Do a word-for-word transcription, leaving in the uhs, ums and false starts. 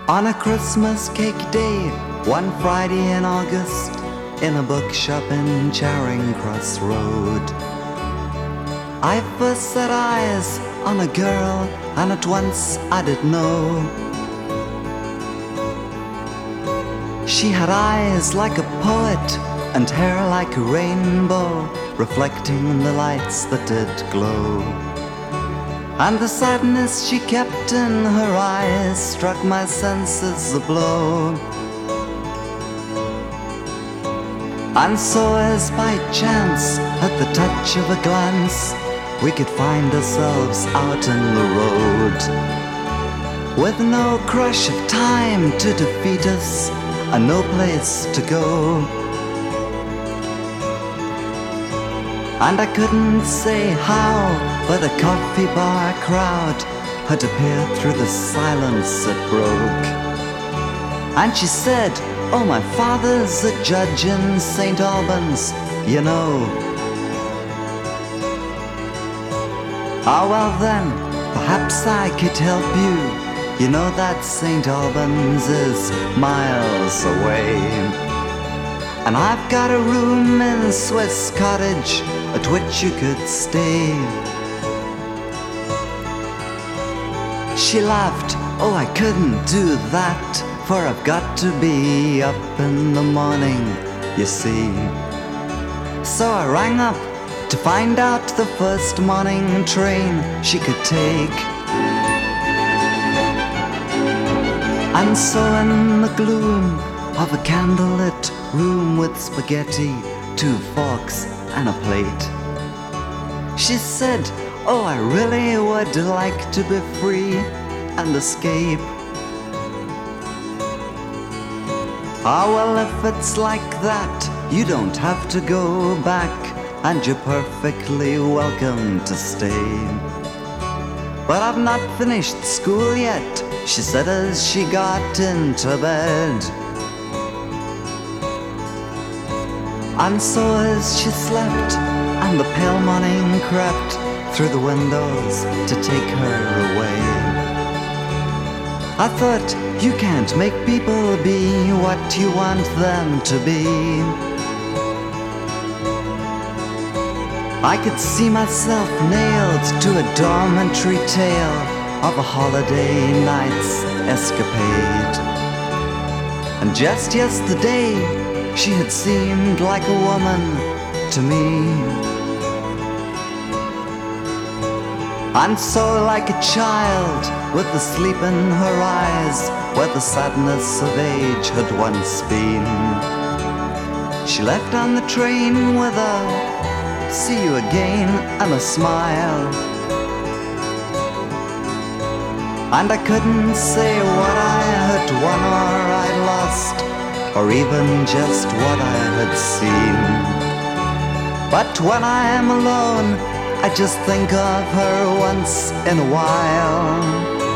On a Christmas cake day, one Friday in August, in a bookshop in Charing Cross Road, I first set eyes on a girl, and at once I did know. She had eyes like a poet, and hair like a rainbow, reflecting the lights that did glow. And the sadness she kept in her eyes struck my senses a blow. And so as by chance, at the touch of a glance, we could find ourselves out in the road, with no crush of time to defeat us, and no place to go. And I couldn't say how, but a coffee bar crowd had appeared through the silence that broke. And she said, "Oh, my father's a judge in Saint Albans, you know." Ah, well then, perhaps I could help you. You know that Saint Albans is miles away, and I've got a room in a Swiss cottage at which you could stay. She laughed, "Oh, I couldn't do that, for I've got to be up in the morning, you see." So I rang up to find out the first morning train she could take. And so in the gloom of a candlelit room with spaghetti, two forks and a plate, she said, "Oh, I really would like to be free and escape." Ah, well, if it's like that, you don't have to go back, and you're perfectly welcome to stay. "But I've not finished school yet," she said as she got into bed. And so as she slept, and the pale morning crept through the windows to take her away, I thought, you can't make people be what you want them to be. I could see myself nailed to a dormitory tale of a holiday night's escapade. And just yesterday, she had seemed like a woman to me. And so like a child, with the sleep in her eyes, where the sadness of age had once been, she left on the train with a "See you again" and a smile. And I couldn't say what I had won or I'd lost, or even just what I had seen. But when I am alone, I just think of her once in a while.